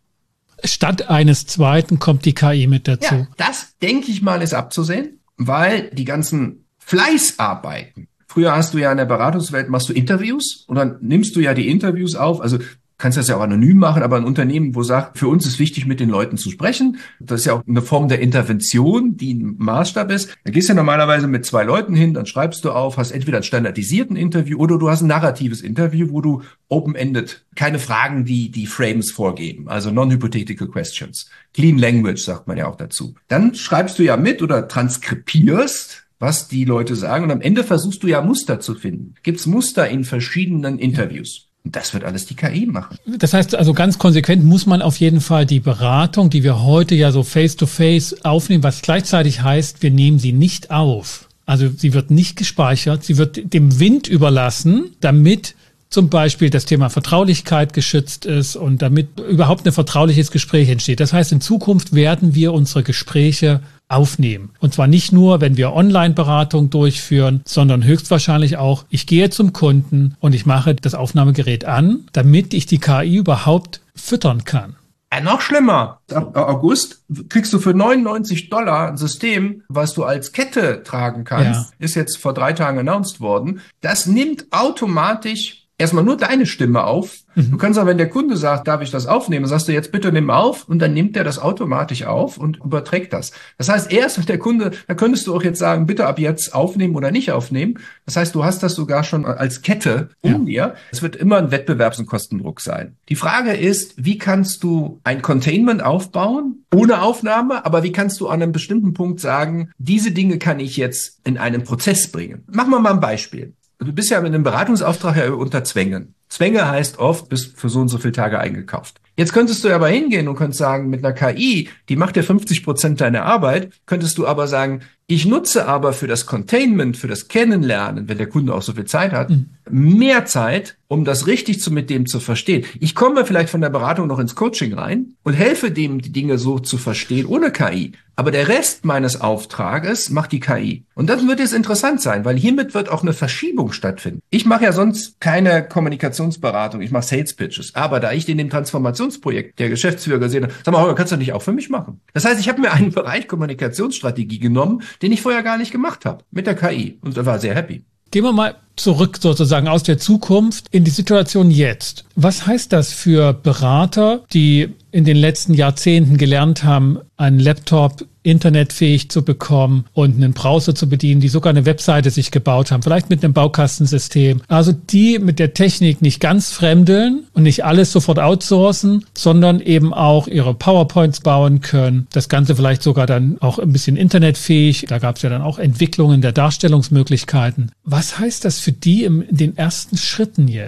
Statt eines zweiten kommt die KI mit dazu. Ja, das, denke ich mal, ist abzusehen, weil die ganzen Fleißarbeiten, früher hast du ja in der Beratungswelt, machst du Interviews und dann nimmst du ja die Interviews auf, also kannst das ja auch anonym machen, aber ein Unternehmen, wo sagt, für uns ist wichtig, mit den Leuten zu sprechen, das ist ja auch eine Form der Intervention, die ein Maßstab ist. Da gehst du normalerweise mit 2 Leuten hin, dann schreibst du auf, hast entweder ein standardisierten Interview oder du hast ein narratives Interview, wo du open-ended, keine Fragen, die Frames vorgeben, also non-hypothetical questions. Clean Language sagt man ja auch dazu. Dann schreibst du ja mit oder transkribierst, was die Leute sagen und am Ende versuchst du ja Muster zu finden. Gibt's Muster in verschiedenen Interviews? Und das wird alles die KI machen. Das heißt also ganz konsequent muss man auf jeden Fall die Beratung, die wir heute ja so face-to-face aufnehmen, was gleichzeitig heißt, wir nehmen sie nicht auf. Also sie wird nicht gespeichert, sie wird dem Wind überlassen, damit zum Beispiel das Thema Vertraulichkeit geschützt ist und damit überhaupt ein vertrauliches Gespräch entsteht. Das heißt, in Zukunft werden wir unsere Gespräche aufnehmen. Und zwar nicht nur, wenn wir Online-Beratung durchführen, sondern höchstwahrscheinlich auch, ich gehe zum Kunden und ich mache das Aufnahmegerät an, damit ich die KI überhaupt füttern kann. Noch schlimmer. Ab August kriegst du für $99 ein System, was du als Kette tragen kannst. Ja. Ist jetzt vor 3 Tagen announced worden. Das nimmt automatisch erstmal nur deine Stimme auf. Du kannst aber, wenn der Kunde sagt, darf ich das aufnehmen, sagst du jetzt bitte nimm auf und dann nimmt er das automatisch auf und überträgt das. Das heißt, erst mit der Kunde, da könntest du auch jetzt sagen, bitte ab jetzt aufnehmen oder nicht aufnehmen. Das heißt, du hast das sogar schon als Kette dir. Es wird immer ein Wettbewerbs- und Kostendruck sein. Die Frage ist, wie kannst du ein Containment aufbauen ohne Aufnahme, aber wie kannst du an einem bestimmten Punkt sagen, diese Dinge kann ich jetzt in einen Prozess bringen. Machen wir mal ein Beispiel. Du bist ja mit einem Beratungsauftrag ja unter Zwängen. Zwänge heißt oft, bist für so und so viele Tage eingekauft. Jetzt könntest du aber hingehen und könntest sagen, mit einer KI, die macht ja 50% deiner Arbeit, könntest du aber sagen, ich nutze aber für das Containment, für das Kennenlernen, wenn der Kunde auch so viel Zeit hat, mehr Zeit, um das richtig mit dem zu verstehen. Ich komme vielleicht von der Beratung noch ins Coaching rein und helfe dem, die Dinge so zu verstehen, ohne KI. Aber der Rest meines Auftrages macht die KI. Und das wird jetzt interessant sein, weil hiermit wird auch eine Verschiebung stattfinden. Ich mache ja sonst keine Kommunikationsberatung, ich mache Sales Pitches. Aber da ich in dem Transformationsprojekt der Geschäftsführer gesehen habe, sag mal, Holger, kannst du das nicht auch für mich machen? Das heißt, ich habe mir einen Bereich Kommunikationsstrategie genommen, den ich vorher gar nicht gemacht habe, mit der KI. Und da war sehr happy. Gehen wir mal zurück sozusagen aus der Zukunft in die Situation jetzt. Was heißt das für Berater, die in den letzten Jahrzehnten gelernt haben, einen Laptop internetfähig zu bekommen und einen Browser zu bedienen, die sogar eine Webseite sich gebaut haben, vielleicht mit einem Baukastensystem. Also die mit der Technik nicht ganz fremdeln und nicht alles sofort outsourcen, sondern eben auch ihre PowerPoints bauen können. Das Ganze vielleicht sogar dann auch ein bisschen internetfähig. Da gab es ja dann auch Entwicklungen der Darstellungsmöglichkeiten. Was heißt das für die in den ersten Schritten jetzt?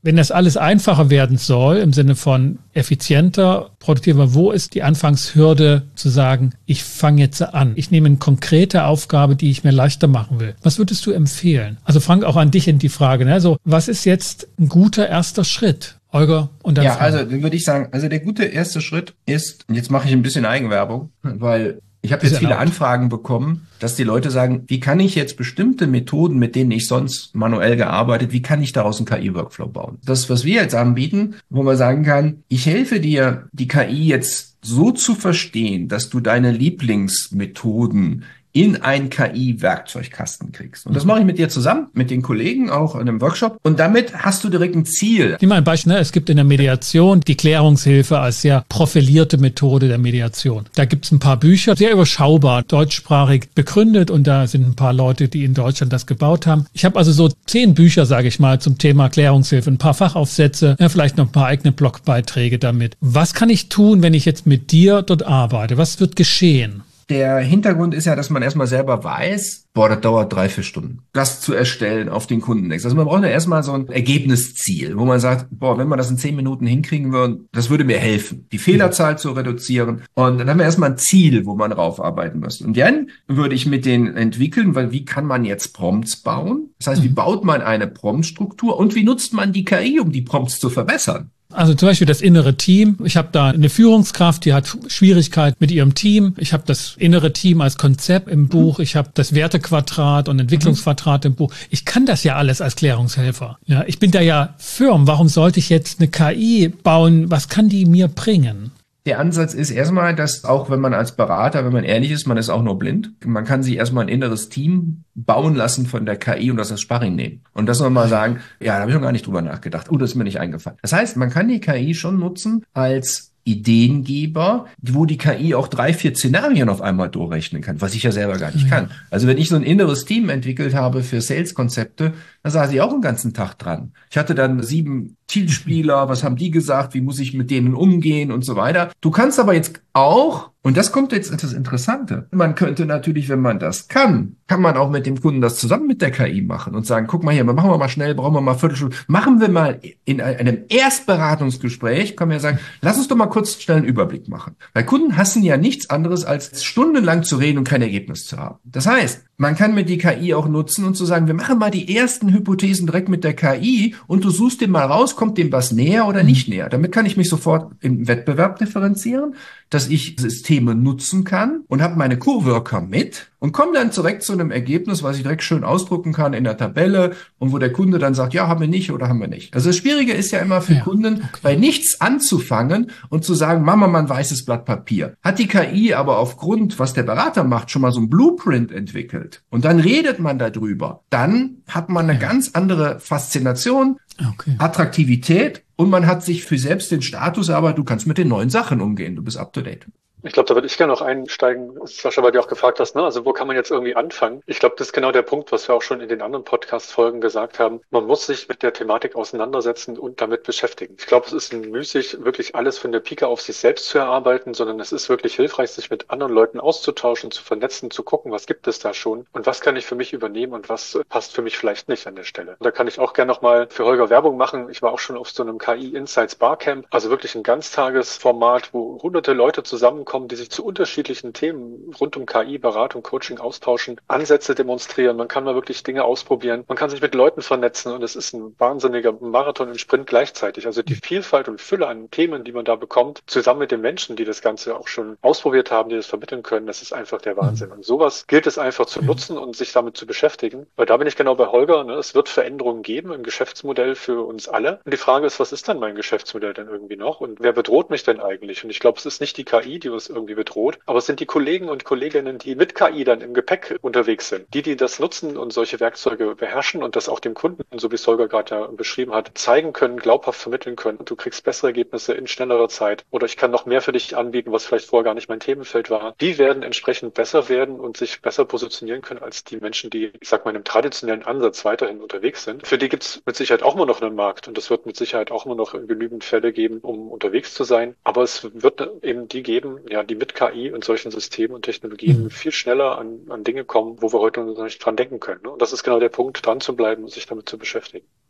Wenn das alles einfacher werden soll, im Sinne von effizienter, produktiver, wo ist die Anfangshürde zu sagen, ich fange jetzt an. Ich nehme eine konkrete Aufgabe, die ich mir leichter machen will. Was würdest du empfehlen? Also Frank, auch an dich in die Frage, ne? Also, was ist jetzt ein guter erster Schritt? Holger und dann Ja, Frank. also dann würde ich sagen, also der gute erste Schritt ist, und jetzt mache ich ein bisschen Eigenwerbung, weil ich habe jetzt viele Anfragen bekommen, dass die Leute sagen, wie kann ich jetzt bestimmte Methoden, mit denen ich sonst manuell gearbeitet, wie kann ich daraus einen KI-Workflow bauen? Das, was wir jetzt anbieten, wo man sagen kann, ich helfe dir, die KI jetzt so zu verstehen, dass du deine Lieblingsmethoden in einen KI-Werkzeugkasten kriegst. Und das mache ich mit dir zusammen, mit den Kollegen auch in einem Workshop. Und damit hast du direkt ein Ziel. Nimm mal ein Beispiel, ne? Es gibt in der Mediation die Klärungshilfe als sehr profilierte Methode der Mediation. Da gibt es ein paar Bücher, sehr überschaubar, deutschsprachig begründet und da sind ein paar Leute, die in Deutschland das gebaut haben. Ich habe also so 10 Bücher, sage ich mal, zum Thema Klärungshilfe, ein paar Fachaufsätze, ja, vielleicht noch ein paar eigene Blogbeiträge damit. Was kann ich tun, wenn ich jetzt mit dir dort arbeite? Was wird geschehen? Der Hintergrund ist ja, dass man erstmal selber weiß, das dauert 3-4 Stunden, das zu erstellen auf den Kundentext. Also man braucht ja erstmal so ein Ergebnisziel, wo man sagt, wenn wir das in 10 Minuten hinkriegen würden, das würde mir helfen, die Fehlerzahl zu reduzieren. Und dann haben wir erstmal ein Ziel, wo man drauf arbeiten muss. Und dann würde ich mit denen entwickeln, weil wie kann man jetzt Prompts bauen? Das heißt, wie baut man eine Prompt-Struktur und wie nutzt man die KI, um die Prompts zu verbessern? Also zum Beispiel das innere Team. Ich habe da eine Führungskraft, die hat Schwierigkeit mit ihrem Team. Ich habe das innere Team als Konzept im Buch. Ich habe das Wertequadrat und Entwicklungsquadrat im Buch. Ich kann das ja alles als Klärungshelfer. Ja, ich bin da ja firm. Warum sollte ich jetzt eine KI bauen? Was kann die mir bringen? Der Ansatz ist erstmal, dass auch wenn man als Berater, wenn man ehrlich ist, man ist auch nur blind. Man kann sich erstmal ein inneres Team bauen lassen von der KI und das als Sparring nehmen. Und das nochmal sagen, ja, da habe ich noch gar nicht drüber nachgedacht. Das ist mir nicht eingefallen. Das heißt, man kann die KI schon nutzen als Ideengeber, wo die KI auch 3-4 Szenarien auf einmal durchrechnen kann, was ich ja selber gar nicht kann. Also wenn ich so ein inneres Team entwickelt habe für Sales-Konzepte, da saß ich auch den ganzen Tag dran. Ich hatte dann 7 Zielspieler, was haben die gesagt, wie muss ich mit denen umgehen und so weiter. Du kannst aber jetzt auch, und das kommt jetzt das Interessante, man könnte natürlich, wenn man das kann man auch mit dem Kunden das zusammen mit der KI machen und sagen, guck mal hier, machen wir mal schnell, brauchen wir mal Viertelstunde, machen wir mal in einem Erstberatungsgespräch, können wir sagen, lass uns doch mal kurz schnell einen Überblick machen. Weil Kunden hassen ja nichts anderes, als stundenlang zu reden und kein Ergebnis zu haben. Das heißt, man kann mit die KI auch nutzen und zu sagen, wir machen mal die ersten Hypothesen direkt mit der KI und du suchst dem mal raus, kommt dem was näher oder nicht näher. Damit kann ich mich sofort im Wettbewerb differenzieren, dass ich Systeme nutzen kann und habe meine Coworker mit und komme dann direkt zu einem Ergebnis, was ich direkt schön ausdrucken kann in der Tabelle und wo der Kunde dann sagt, ja, haben wir nicht oder haben wir nicht. Also das Schwierige ist ja immer für Kunden, bei nichts anzufangen und zu sagen, machen wir mal ein weißes Blatt Papier. Hat die KI aber aufgrund, was der Berater macht, schon mal so ein Blueprint entwickelt und dann redet man darüber, dann hat man eine ganz andere Faszination, Attraktivität und man hat sich für selbst den Status, aber du kannst mit den neuen Sachen umgehen, du bist up to date. Ich glaube, da würde ich gerne noch einsteigen, Sascha, weil du auch gefragt hast, ne? Also wo kann man jetzt irgendwie anfangen? Ich glaube, das ist genau der Punkt, was wir auch schon in den anderen Podcast-Folgen gesagt haben. Man muss sich mit der Thematik auseinandersetzen und damit beschäftigen. Ich glaube, es ist müßig, wirklich alles von der Pike auf sich selbst zu erarbeiten, sondern es ist wirklich hilfreich, sich mit anderen Leuten auszutauschen, zu vernetzen, zu gucken, was gibt es da schon und was kann ich für mich übernehmen und was passt für mich vielleicht nicht an der Stelle. Und da kann ich auch gerne nochmal für Holger Werbung machen. Ich war auch schon auf so einem KI Insights Barcamp, also wirklich ein Ganztagesformat, wo hunderte Leute zusammenkommen, die sich zu unterschiedlichen Themen rund um KI, Beratung, Coaching austauschen, Ansätze demonstrieren. Man kann mal wirklich Dinge ausprobieren. Man kann sich mit Leuten vernetzen und es ist ein wahnsinniger Marathon und Sprint gleichzeitig. Also die Vielfalt und Fülle an Themen, die man da bekommt, zusammen mit den Menschen, die das Ganze auch schon ausprobiert haben, die das vermitteln können, das ist einfach der Wahnsinn. Und sowas gilt es einfach zu nutzen und sich damit zu beschäftigen. Weil da bin ich genau bei Holger, ne? Es wird Veränderungen geben im Geschäftsmodell für uns alle. Und die Frage ist, was ist dann mein Geschäftsmodell denn irgendwie noch? Und wer bedroht mich denn eigentlich? Und ich glaube, es ist nicht die KI, die uns irgendwie bedroht, aber es sind die Kollegen und Kolleginnen, die mit KI dann im Gepäck unterwegs sind, die das nutzen und solche Werkzeuge beherrschen und das auch dem Kunden, so wie es Holger gerade ja beschrieben hat, zeigen können, glaubhaft vermitteln können. Du kriegst bessere Ergebnisse in schnellerer Zeit oder ich kann noch mehr für dich anbieten, was vielleicht vorher gar nicht mein Themenfeld war. Die werden entsprechend besser werden und sich besser positionieren können als die Menschen, die, ich sag mal, in einem traditionellen Ansatz weiterhin unterwegs sind. Für die gibt es mit Sicherheit auch immer noch einen Markt und es wird mit Sicherheit auch immer noch genügend Fälle geben, um unterwegs zu sein. Aber es wird eben die geben, ja, die mit KI und solchen Systemen und Technologien viel schneller an Dinge kommen, wo wir heute noch nicht dran denken können. Ne? Und das ist genau der Punkt, dran zu bleiben und sich damit zu beschäftigen.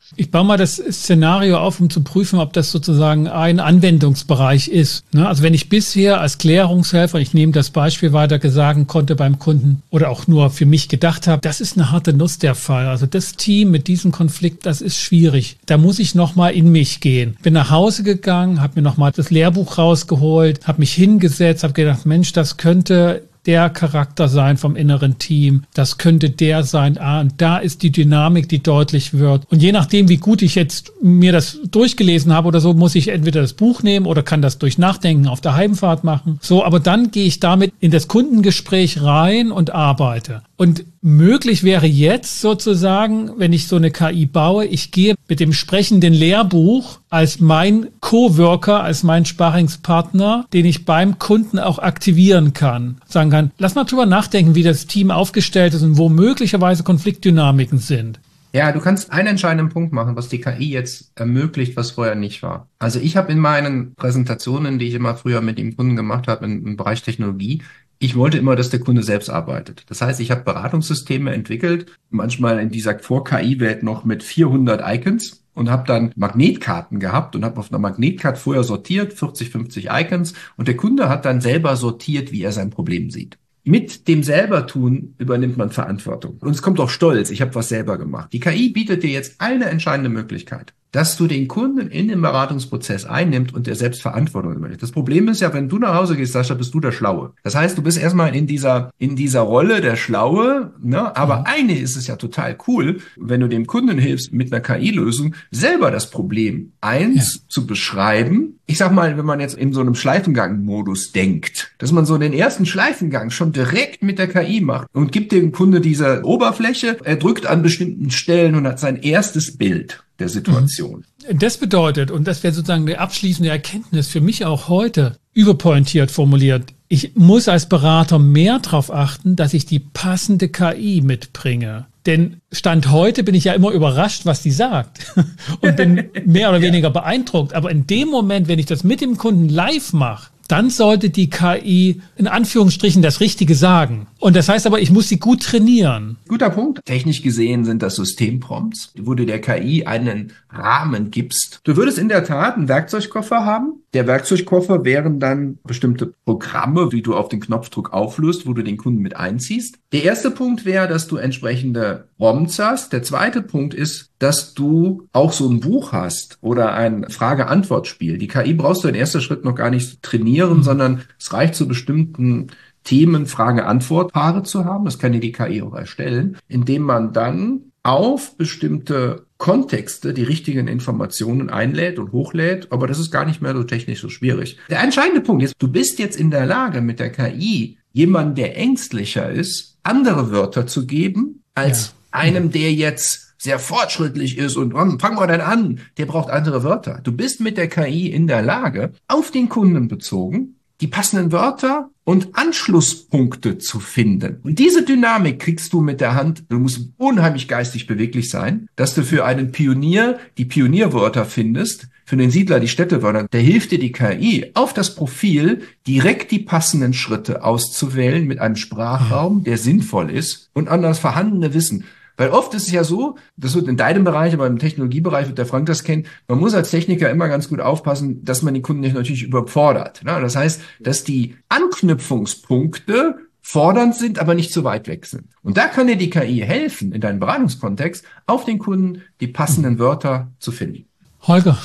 Ich baue mal das Szenario auf, um zu prüfen, ob das sozusagen ein Anwendungsbereich ist. Also wenn ich bisher als Klärungshelfer, ich nehme das Beispiel weiter, sagen konnte beim Kunden oder auch nur für mich gedacht habe, das ist eine harte Nuss der Fall. Also das Team mit diesem Konflikt, das ist schwierig. Da muss ich nochmal in mich gehen. Bin nach Hause gegangen, habe mir nochmal das Lehrbuch rausgeholt, habe mich hingesetzt, habe gedacht, Mensch, das könnte der Charakter sein vom inneren Team. Das könnte der sein. Und da ist die Dynamik, die deutlich wird. Und je nachdem, wie gut ich jetzt mir das durchgelesen habe oder so, muss ich entweder das Buch nehmen oder kann das durch Nachdenken auf der Heimfahrt machen. So, aber dann gehe ich damit in das Kundengespräch rein und arbeite. Und möglich wäre jetzt sozusagen, wenn ich so eine KI baue, ich gehe mit dem sprechenden Lehrbuch als mein Coworker, als mein Sparringspartner, den ich beim Kunden auch aktivieren kann. Sagen kann, lass mal drüber nachdenken, wie das Team aufgestellt ist und wo möglicherweise Konfliktdynamiken sind. Ja, du kannst einen entscheidenden Punkt machen, was die KI jetzt ermöglicht, was vorher nicht war. Also ich habe in meinen Präsentationen, die ich immer früher mit dem Kunden gemacht habe im Bereich Technologie, ich wollte immer, dass der Kunde selbst arbeitet. Das heißt, ich habe Beratungssysteme entwickelt, manchmal in dieser Vor-KI-Welt noch mit 400 Icons und habe dann Magnetkarten gehabt und habe auf einer Magnetkarte vorher sortiert, 40, 50 Icons, und der Kunde hat dann selber sortiert, wie er sein Problem sieht. Mit dem Selbertun übernimmt man Verantwortung. Und es kommt auch Stolz, ich habe was selber gemacht. Die KI bietet dir jetzt eine entscheidende Möglichkeit, dass du den Kunden in den Beratungsprozess einnimmst und der selbst Verantwortung übernimmt. Das Problem ist ja, wenn du nach Hause gehst, Sascha, bist du der Schlaue. Das heißt, du bist erstmal in dieser Rolle der Schlaue, ne? Aber eine ist es ja total cool, wenn du dem Kunden hilfst, mit einer KI-Lösung selber das Problem zu beschreiben. Ich sag mal, wenn man jetzt in so einem Schleifengang-Modus denkt, dass man so den ersten Schleifengang schon direkt mit der KI macht und gibt dem Kunde diese Oberfläche, er drückt an bestimmten Stellen und hat sein erstes Bild der Situation. Das bedeutet, und das wäre sozusagen die abschließende Erkenntnis für mich auch heute, überpointiert formuliert, ich muss als Berater mehr darauf achten, dass ich die passende KI mitbringe. Denn Stand heute bin ich ja immer überrascht, was die sagt und bin mehr oder weniger beeindruckt. Aber in dem Moment, wenn ich das mit dem Kunden live mache, dann sollte die KI in Anführungsstrichen das Richtige sagen. Und das heißt aber, ich muss sie gut trainieren. Guter Punkt. Technisch gesehen sind das Systemprompts, wo du der KI einen Rahmen gibst. Du würdest in der Tat einen Werkzeugkoffer haben. Der Werkzeugkoffer wären dann bestimmte Programme, die du auf den Knopfdruck auflöst, wo du den Kunden mit einziehst. Der erste Punkt wäre, dass du entsprechende Prompts hast. Der zweite Punkt ist, dass du auch so ein Buch hast oder ein Frage-Antwort-Spiel. Die KI brauchst du in erster Schritt noch gar nicht trainieren, sondern es reicht zu bestimmten Themen Frage-Antwort-Paare zu haben. Das kann dir die KI auch erstellen, indem man dann auf bestimmte Kontexte die richtigen Informationen einlädt und hochlädt, aber das ist gar nicht mehr so technisch so schwierig. Der entscheidende Punkt ist, du bist jetzt in der Lage, mit der KI jemandem, der ängstlicher ist, andere Wörter zu geben, als einem, der jetzt sehr fortschrittlich ist und fang mal dann an, der braucht andere Wörter. Du bist mit der KI in der Lage, auf den Kunden bezogen, die passenden Wörter und Anschlusspunkte zu finden. Und diese Dynamik kriegst du mit der Hand. Du musst unheimlich geistig beweglich sein, dass du für einen Pionier die Pionierwörter findest, für den Siedler die Städtewörter. Da hilft dir die KI, auf das Profil direkt die passenden Schritte auszuwählen mit einem Sprachraum, der sinnvoll ist und an das vorhandene Wissen. Weil oft ist es ja so, das wird in deinem Bereich, aber im Technologiebereich wird der Frank das kennen, man muss als Techniker immer ganz gut aufpassen, dass man die Kunden nicht natürlich überfordert. Das heißt, dass die Anknüpfungspunkte fordernd sind, aber nicht zu weit weg sind. Und da kann dir die KI helfen, in deinem Beratungskontext auf den Kunden die passenden Wörter zu finden. Holger,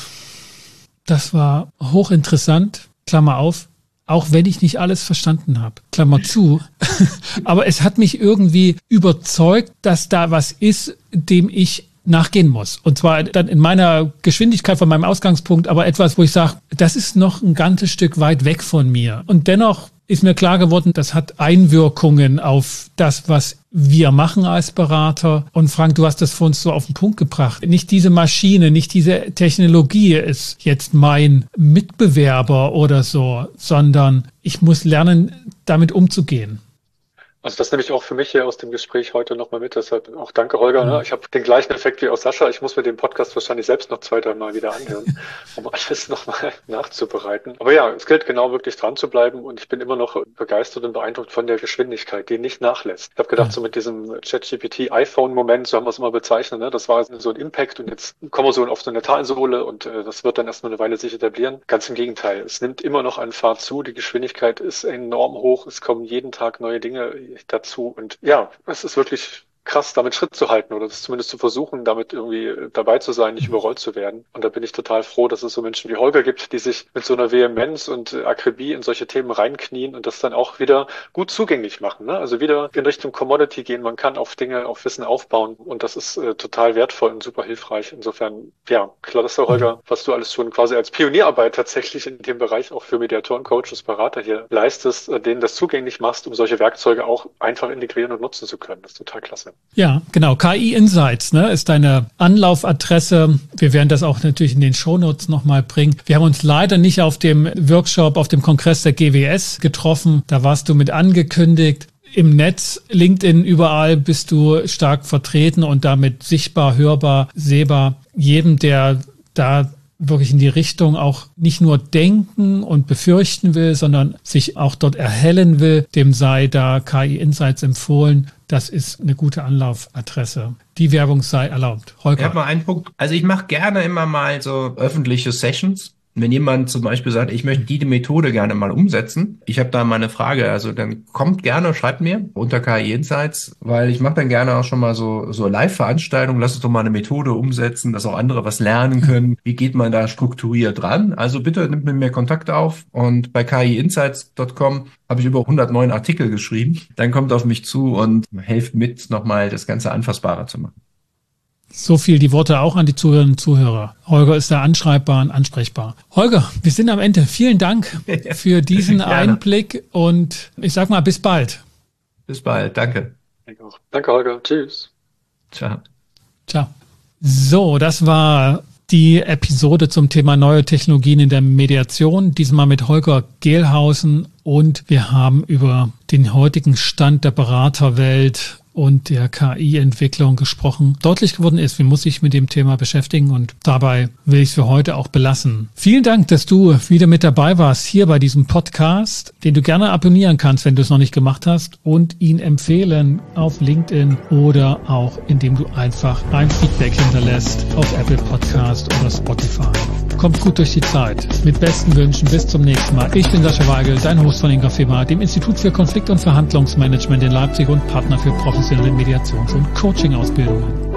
das war hochinteressant, Klammer auf. Auch wenn ich nicht alles verstanden habe, Klammer zu. Aber es hat mich irgendwie überzeugt, dass da was ist, dem ich nachgehen muss. Und zwar dann in meiner Geschwindigkeit von meinem Ausgangspunkt, aber etwas, wo ich sage, das ist noch ein ganzes Stück weit weg von mir. Und dennoch ist mir klar geworden, das hat Einwirkungen auf das, was wir machen als Berater. Und Frank, du hast das für uns so auf den Punkt gebracht. Nicht diese Maschine, nicht diese Technologie ist jetzt mein Mitbewerber oder so, sondern ich muss lernen, damit umzugehen. Also das nehme ich auch für mich hier aus dem Gespräch heute nochmal mit. Deshalb auch danke, Holger. Ne? Ich habe den gleichen Effekt wie auch Sascha. Ich muss mir den Podcast wahrscheinlich selbst noch 2-3 Mal wieder anhören, um alles nochmal nachzubereiten. Aber ja, es gilt genau wirklich dran zu bleiben und ich bin immer noch begeistert und beeindruckt von der Geschwindigkeit, die nicht nachlässt. Ich habe gedacht, so mit diesem ChatGPT-iPhone-Moment, so haben wir es immer bezeichnet, ne? Das war so ein Impact und jetzt kommen wir so auf so eine Talsohle und das wird dann erstmal eine Weile sich etablieren. Ganz im Gegenteil, es nimmt immer noch an Fahrt zu, die Geschwindigkeit ist enorm hoch, es kommen jeden Tag neue Dinge dazu und ja, es ist wirklich krass, damit Schritt zu halten oder das zumindest zu versuchen, damit irgendwie dabei zu sein, nicht überrollt zu werden. Und da bin ich total froh, dass es so Menschen wie Holger gibt, die sich mit so einer Vehemenz und Akribie in solche Themen reinknien und das dann auch wieder gut zugänglich machen. Ne? Also wieder in Richtung Commodity gehen. Man kann auf Dinge, auf Wissen aufbauen und das ist total wertvoll und super hilfreich. Insofern, ja, klasse, Holger, was du alles schon quasi als Pionierarbeit tatsächlich in dem Bereich auch für Mediatoren, Coaches, Berater hier leistest, denen das zugänglich machst, um solche Werkzeuge auch einfach integrieren und nutzen zu können. Das ist total klasse. Ja, genau. KI Insights, ne, ist deine Anlaufadresse. Wir werden das auch natürlich in den Shownotes nochmal bringen. Wir haben uns leider nicht auf dem Workshop, auf dem Kongress der GWS getroffen. Da warst du mit angekündigt. Im Netz, LinkedIn, überall bist du stark vertreten und damit sichtbar, hörbar, sehbar. Jedem, der da wirklich in die Richtung auch nicht nur denken und befürchten will, sondern sich auch dort erhellen will, dem sei da KI Insights empfohlen. Das ist eine gute Anlaufadresse. Die Werbung sei erlaubt. Holger. Ich habe mal einen Punkt. Also ich mache gerne immer mal so öffentliche Sessions. Wenn jemand zum Beispiel sagt, ich möchte die Methode gerne mal umsetzen, ich habe da mal eine Frage, also dann kommt gerne, schreibt mir unter KI Insights, weil ich mache dann gerne auch schon mal so Live-Veranstaltungen, lass uns doch mal eine Methode umsetzen, dass auch andere was lernen können. Wie geht man da strukturiert ran? Also bitte nimmt mit mir Kontakt auf und bei kiinsights.com habe ich über 109 Artikel geschrieben. Dann kommt auf mich zu und helft mit, nochmal das Ganze anfassbarer zu machen. So viel die Worte auch an die Zuhörerinnen und Zuhörer. Holger ist da anschreibbar und ansprechbar. Holger, wir sind am Ende. Vielen Dank für diesen Einblick und ich sag mal, bis bald. Bis bald, danke. Danke, Holger. Tschüss. Ciao. Ciao. So, das war die Episode zum Thema neue Technologien in der Mediation. Diesmal mit Holger Gehlhausen und wir haben über den heutigen Stand der Beraterwelt und der KI-Entwicklung gesprochen. Deutlich geworden ist, wie muss ich mit dem Thema beschäftigen und dabei will ich es für heute auch belassen. Vielen Dank, dass du wieder mit dabei warst hier bei diesem Podcast, den du gerne abonnieren kannst, wenn du es noch nicht gemacht hast und ihn empfehlen auf LinkedIn oder auch indem du einfach ein Feedback hinterlässt auf Apple Podcast oder Spotify. Kommt gut durch die Zeit. Mit besten Wünschen bis zum nächsten Mal. Ich bin Sascha Weigel, dein Host von Ingafema, dem Institut für Konflikt- und Verhandlungsmanagement in Leipzig und Partner für professionelle Mediations- und Coaching-Ausbildungen.